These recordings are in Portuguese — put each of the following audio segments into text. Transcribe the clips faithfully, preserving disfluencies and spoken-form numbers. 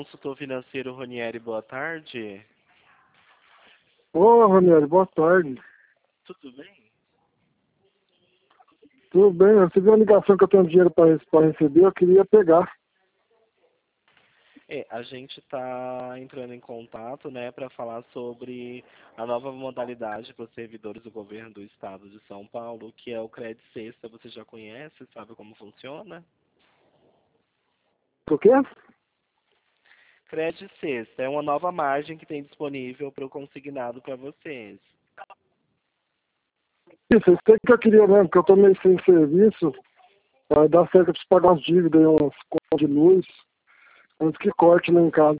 consultor financeiro Ronieri, boa tarde. Ô, Ranieri, boa tarde. Tudo bem? Tudo bem? Eu recebi uma ligação que eu tenho dinheiro para receber, eu queria pegar. É, a gente está entrando em contato, né, para falar sobre a nova modalidade para os servidores do governo do estado de São Paulo, que é o Crédito Sexta. Você já conhece, sabe como funciona? O quê? Crédito Sexta é uma nova margem que tem disponível para o consignado para vocês. Isso, isso aí que eu queria mesmo, porque eu tô meio sem serviço. Vai dar certo, eu preciso pagar umas dívidas, umas contas de luz, antes que corte lá em casa.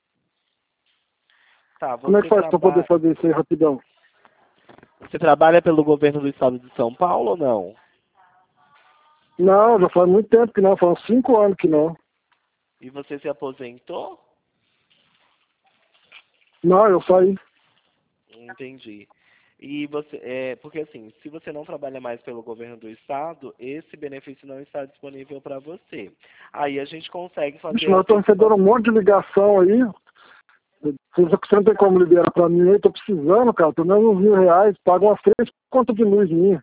Tá, Como é que você, faz para traba... poder fazer isso aí rapidão? você trabalha pelo governo do estado de São Paulo ou não? Não, já faz muito tempo que não, faz uns cinco anos que não. E você se aposentou? Não, eu saí. Entendi. E você, é, porque assim, se você não trabalha mais pelo governo do estado, esse benefício não está disponível para você. Aí a gente consegue Vixe, fazer mas a eu tô recebendo um antecipação. monte de ligação aí. Você você não tem como liberar pra mim aí, tô precisando, cara. Pelo menos uns mil reais, pago umas três contas de luz minha.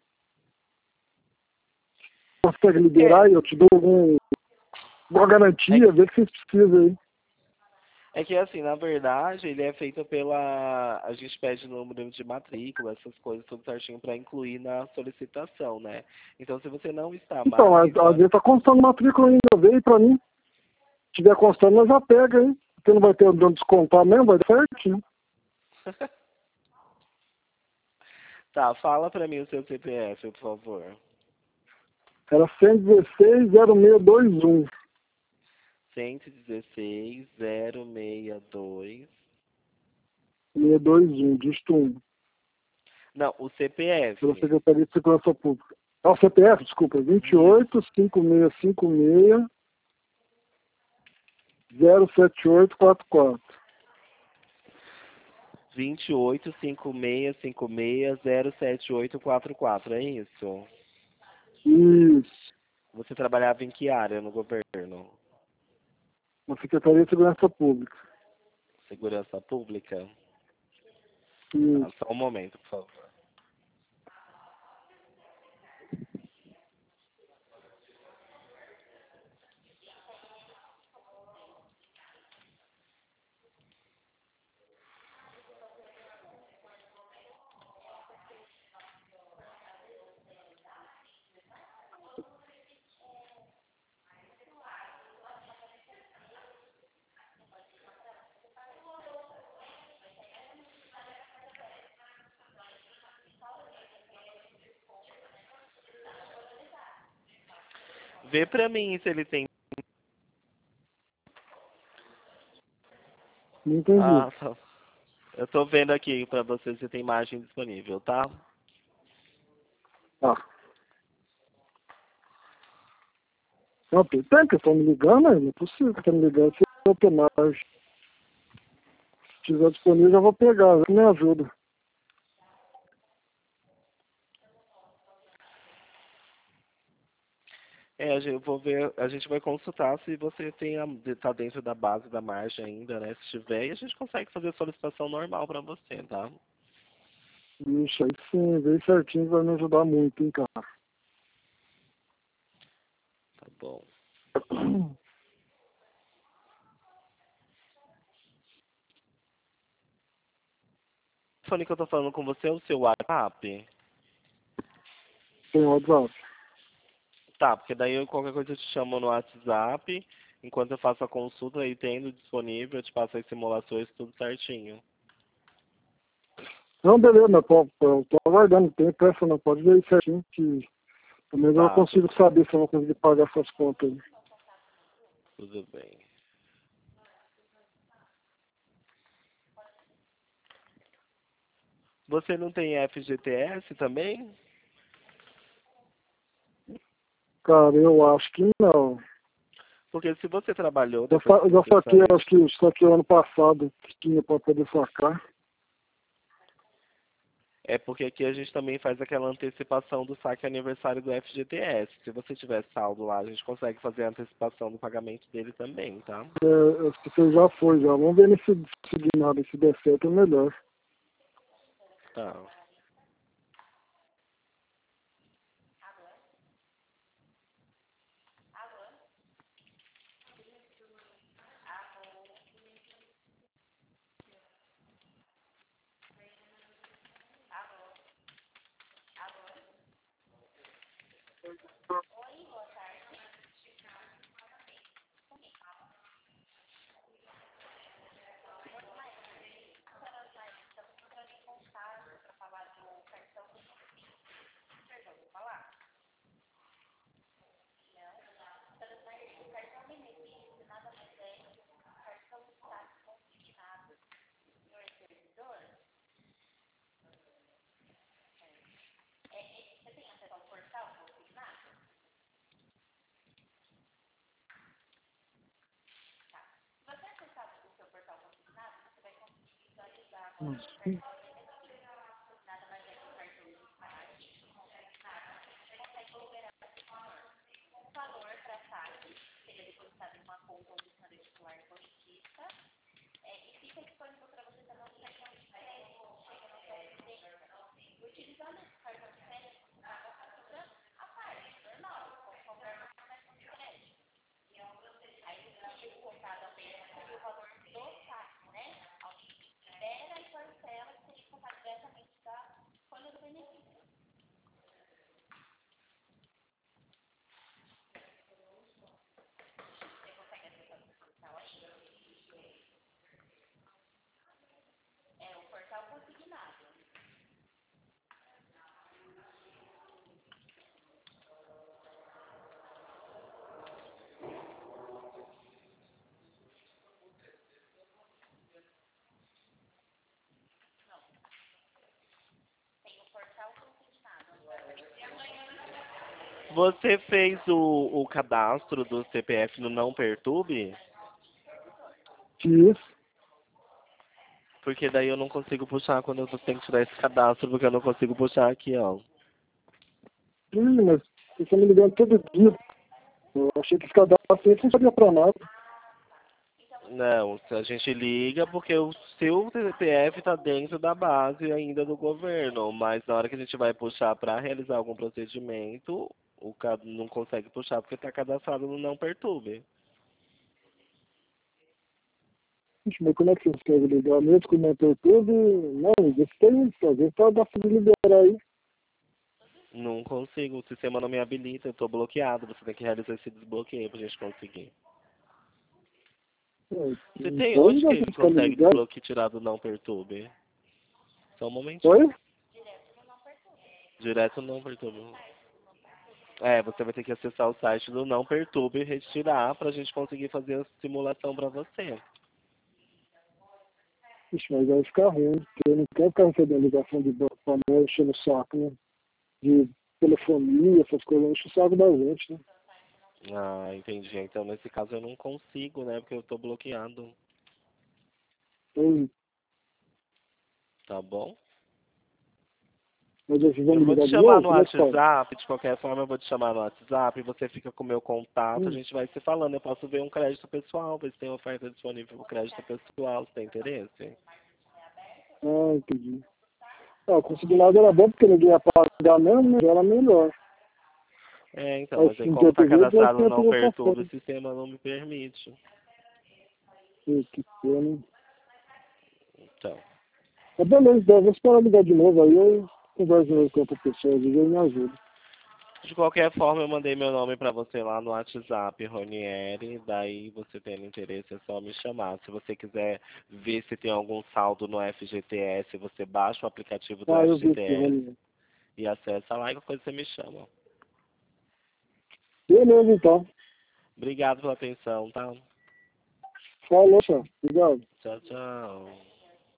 Consegue liberar É, e eu te dou algum, uma é, garantia, vê que vocês precisam aí. é que assim, na verdade, ele é feito pela. A gente pede número de matrícula, essas coisas tudo certinho para incluir na solicitação, né? Então, se você não está Então, às, mais, às vezes tá constando matrícula ainda, veio pra mim. Se tiver constando, nós já pega, hein? Porque não vai ter onde descontar mesmo, vai dar certinho. tá, fala para mim o seu C P F, por favor. Era cento e dezesseis, zero seis dois um. cento e dezesseis, zero seis dois. seis dois um, dígito um. Não, o Pela C P F. Secretaria de Segurança Pública. Ah, o C P F, desculpa, vinte e Isso. oito, cinquenta e seis cinquenta e seis, zero sete oito quatro quatro. vinte e oito, cinquenta e seis, cinquenta e seis, zero sete oito quatro quatro, é isso? Isso. Você trabalhava em que área no governo? Na Secretaria de Segurança Pública. Segurança Pública? Tá, Isso. só um momento, por favor. Vê pra mim se ele tem. Não entendi. Ah, tá. Eu tô vendo aqui pra você se tem imagem disponível, tá? Ah. Não, tem tem que estão me ligando, aí, não é possível que estão me ligando. Se eu ter mais. Se estiver disponível, eu já vou pegar, me ajuda. É, a gente, eu vou ver, a gente vai consultar se você tem a, tá dentro da base da margem ainda, né? Se tiver, e a gente consegue fazer a solicitação normal pra você, tá? Ixi, aí sim, bem certinho vai me ajudar muito, hein, cara. Tá bom. O telefone que eu tô falando com você é o seu WhatsApp? Tem WhatsApp. Tá, porque daí eu, qualquer coisa eu te chamo no WhatsApp, enquanto eu faço a consulta aí tendo disponível, eu te passo as simulações, tudo certinho. Não, beleza, mas pô, pô, eu tô aguardando, não tem pressa não, pode ver aí certinho que pelo menos eu Tá, consigo tudo, saber se eu vou conseguir pagar essas contas aí. tudo bem. Você não tem F G T S também? Cara, eu acho que não. Porque se você trabalhou Eu depois sa- que eu já você saquei, saiu. acho que saquei ano passado, que tinha pra poder sacar. É porque aqui a gente também faz aquela antecipação do saque aniversário do F G T S. Se você tiver saldo lá, a gente consegue fazer a antecipação do pagamento dele também, tá? É, acho que você já foi, já. Vamos ver nesse signado, se der certo é melhor. Tá. Hum. Você fez o, o cadastro do C P F no Não Perturbe? Fiz. Porque daí eu não consigo puxar quando eu tenho que tirar esse cadastro, porque eu não consigo puxar aqui, ó. Sim, mas você está me ligando todo dia. Eu achei que esse cadastro aí não sabia pra nada. Não, se a gente liga porque o seu C P F está dentro da base ainda do governo, mas na hora que a gente vai puxar para realizar algum procedimento, o ca- não consegue puxar porque está cadastrado no Não Perturbe. Ixi, mas como é que você escreve ligar mesmo? Comentou tudo. Não, isso tem isso. Às vezes tá dá pra liberar aí. Não consigo, o sistema não me habilita, eu estou bloqueado, você tem que realizar esse desbloqueio para a gente conseguir. É, Você tem, então onde já que tem ele que ficar me consegue ligando. desbloquear e tirar do Não Perturbe? Só um momentinho. Oi? Direto no Não Perturbe. É, você vai ter que acessar o site do Não Perturbe e retirar para a gente conseguir fazer a simulação para você. Ixi, mas vai ficar ruim. Porque eu não quero ficar recebendo ligação de banco pra mim, enchendo o saco, né? De telefonia, essas coisas, enche o saco da gente, né? Ah, entendi. Então, nesse caso, eu não consigo, né? Porque eu tô bloqueado. Então, Tá bom? mas vocês vão Eu me vou te ligar de chamar novo? no Como é que faz? WhatsApp. De qualquer forma, eu vou te chamar no WhatsApp. Você fica com o meu contato. A Hum. gente vai se falando. Eu posso ver um crédito pessoal. Ver se tem oferta disponível para crédito pessoal. Você tem interesse? Ah, entendi. Ah, o consignado era bom porque ninguém ia pagar mesmo, né? Era melhor. É, então. Mas aí, Assim, de como tá outro jeito, nós cadastrado no temos Não essa Perturbe, o frente. sistema não me permite. Que pena. Então. Mas beleza, então, eu vou esperar ligar de novo, aí eu converso de novo com outra pessoa, às vezes ele me ajuda. De qualquer forma, eu mandei meu nome pra você lá no WhatsApp, Ronieri. Daí, você tendo interesse, é só me chamar. Se você quiser ver se tem algum saldo no F G T S, você baixa o aplicativo do Ah, eu vi aqui, F G T S Rony. e acessa lá e qualquer coisa você me chama. Beleza, então. Obrigado pela atenção, tá? Falou, senhor. Obrigado. Tchau, tchau.